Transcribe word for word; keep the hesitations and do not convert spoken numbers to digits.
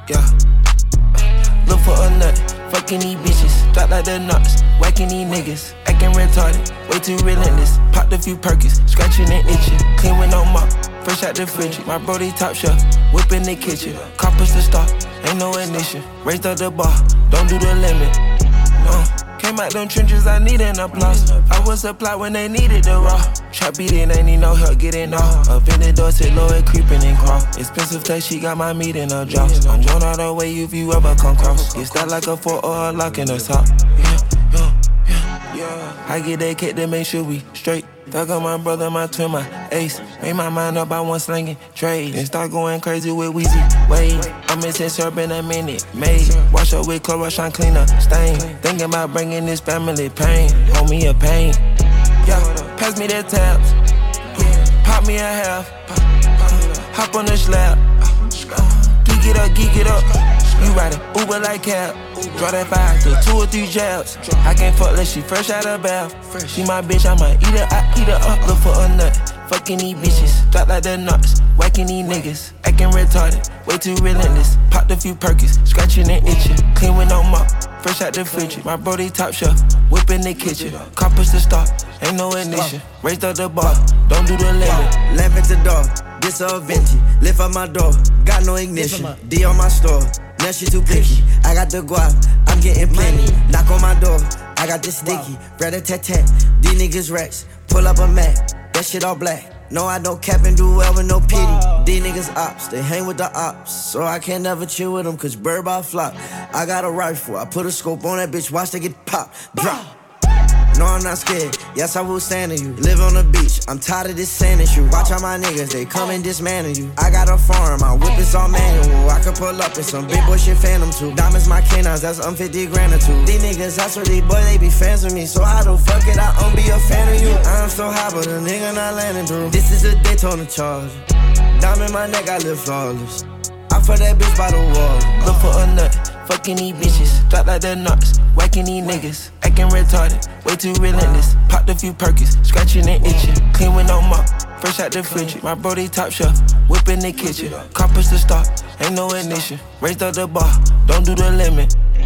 yeah. Look for a nut, fucking these bitches, drop like the nuts, whacking these niggas, acting retarded, way too relentless. Popped a few perkins, scratching and itching, clean with no mop, fresh out the fridge. My brody top shelf, whip in the kitchen, coppers to stop, ain't no ignition. Raised up the bar, don't do the limit. No, came out them trenches, I need an applause. I was supplied when they needed the raw. Trap beating, ain't need no help getting off. Up in the door, sit low and creeping and crawl. Expensive taste, she got my meat in her jaws. I'm drawn all the way if you ever come cross. Get that like a four or a lock in the top. Yeah, yeah, yeah, yeah. I get that cake to make sure we straight. Thug on my brother, my twin, my ace. Made my mind up, I want slinging trades. And start going crazy with Weezy Wade. I'm missing syrup in a minute, made. Wash up with Clorox, shine clean up stain. Thinking about bringing this family pain. Hold me a pain. Yeah, pass me the tabs. Pop me a half. Hop on the slab. Geek it up, geek it up. You riding Uber like cab. Draw that five to two or three jabs. I can't fuck unless she fresh out of bath. She my bitch, I might eat her, I eat her up. Look for a nut, fucking these bitches, drop like the nuts, whacking these niggas, acting retarded, way too relentless. Popped a few perkins, scratching and itching, clean with no mop, fresh out the fridge. My brody top shelf, whip in the kitchen, coppers to stop, ain't no ignition. Raised up the bar, don't do the limit. Lamp at the door, this a Vinci. Lift up my door, got no ignition. D on my store. Now she too picky. I got the guap, I'm getting plenty. Knock on my door, I got this sticky. Rat-a-tat-tat, these niggas racks. Pull up a Mac, that shit all black. No, I don't cap and do well with no pity. These niggas ops, they hang with the ops. So I can't never chill with them, cause bird by flop. I got a rifle, I put a scope on that bitch, watch they get popped. Drop. No, I'm not scared. Yes, I will stand on you. Live on the beach. I'm tired of this sand and shoe. Watch out my niggas, they come and dismantle you. I got a farm, my whip is all manual. I can pull up in some big boy shit phantom too. Diamonds my canines, that's um fifty grand or two. These niggas, I swear these boys, they be fans of me. So how the fuck it, I um be a fan of you. I'm so high, but a nigga not landing through. This is a Daytona charge. Diamond my neck, I live flawless. I fuck that bitch by the wall. Look for a nut, fucking these bitches, drop like the nuts, whacking these niggas, acting retarded, way too relentless. Popped a few perkins, scratching and itching, clean with no mop, fresh out the fridge. My brody top shelf, whip in the kitchen, coppers to stop, ain't no ignition. Raised up the bar, don't do the limit.